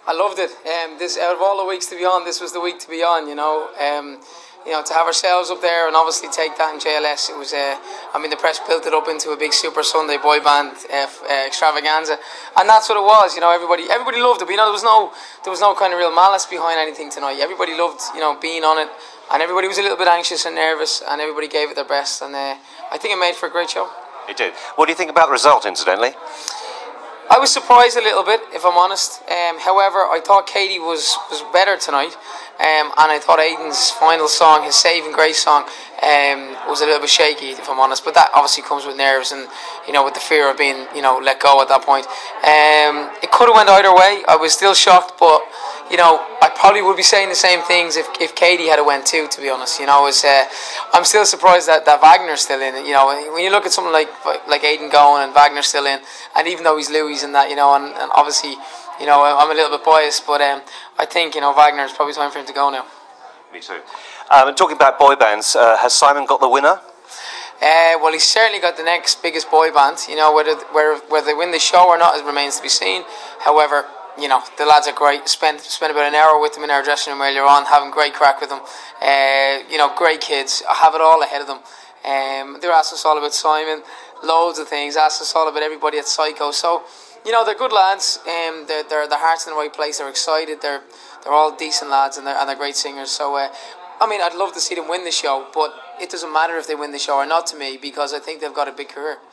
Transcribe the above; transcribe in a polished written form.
I loved it. This out of all the weeks to be on, this was the week to be on. To have ourselves up there and obviously take that in JLS. It was. The press built it up into a big Super Sunday boy band extravaganza, and that's what it was. Everybody loved it. But, there was no kind of real malice behind anything tonight. Everybody loved, being on it, and everybody was a little bit anxious and nervous, and everybody gave it their best. And I think it made for a great show. It did. What do you think about the result, incidentally? I was surprised a little bit, if I'm honest. However, I thought Katie was better tonight, and I thought Aidan's final song, his Saving Grace song, was a little bit shaky, if I'm honest. But that obviously comes with nerves and with the fear of being let go at that point. It could have went either way. I was still shocked, but I probably would be saying the same things if Katie had went too. To be honest, I'm still surprised that Wagner's still in it. When you look at someone like Aidan going and Wagner's still in, and even though he's Louis and that, and obviously, I'm a little bit biased, but I think Wagner, it's probably time for him to go now. Me too. Talking about boy bands, has Simon got the winner? Well, he's certainly got the next biggest boy band. Whether they win the show or not, it remains to be seen. However, the lads are great. Spent about an hour with them in our dressing room earlier on, having great crack with them. Great kids. I have it all ahead of them. They're asking us all about Simon, loads of things. Asked us all about everybody at Psycho. So, they're good lads. Their heart's in the right place. They're excited. They're all decent lads, and they're great singers. So, I'd love to see them win the show, but it doesn't matter if they win the show or not to me, because I think they've got a big career.